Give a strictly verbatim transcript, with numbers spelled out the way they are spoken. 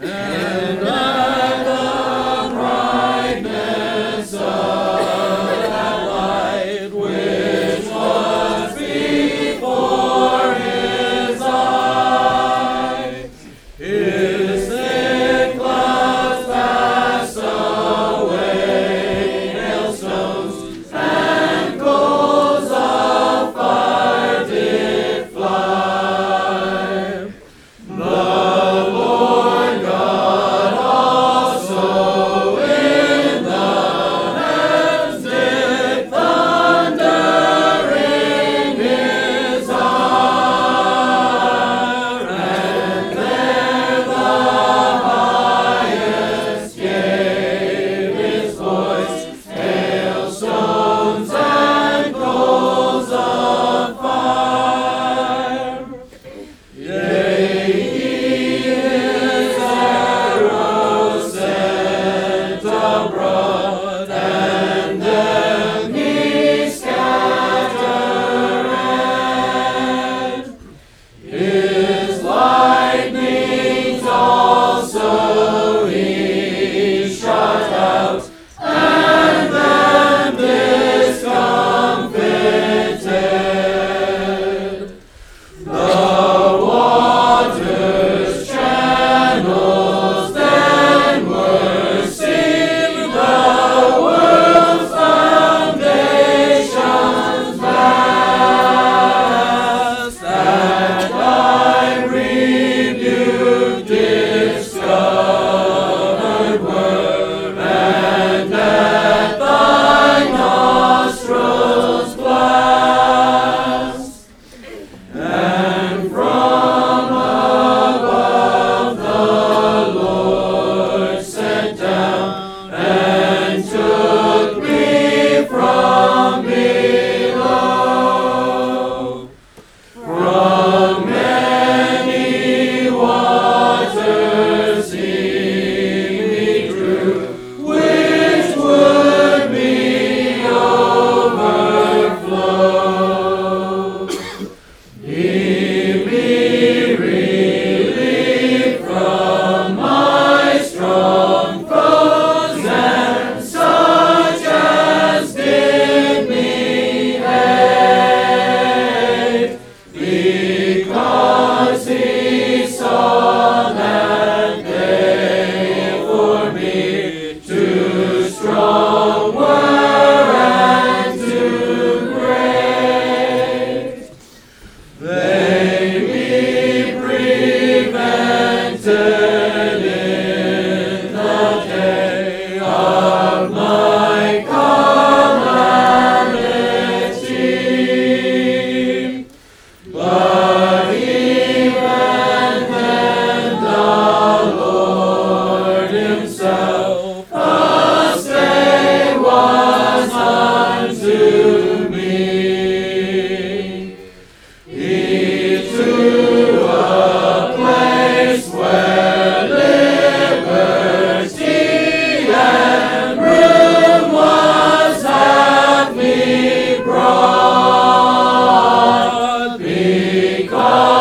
And at the brightness of that light which was before his eye, his thick clouds passed away, hailstones and coals of fire did fly. The Lord God also in the heavens did thunder in his hour, and there the highest gave his voice, hailstones and coals of fire. Yea, he his arrows sent abroad, and them he scattered. His lightnings also he shot out, and them discomfited. The water's channels then were seen, the world's foundations vast, that thy rebuke discovered were, and at thy nostrils blast. And from above the Lord sent down, and took me from below. From many waters he me drew, which would me overflow. He me relieved from my strong foes, and such as did me hate, because he saw that they for me too strong were and too great. They me prevented in the day of my calamity. But even then the Lord himself a stay was unto me. He to a place where liberty and room was hath me brought, because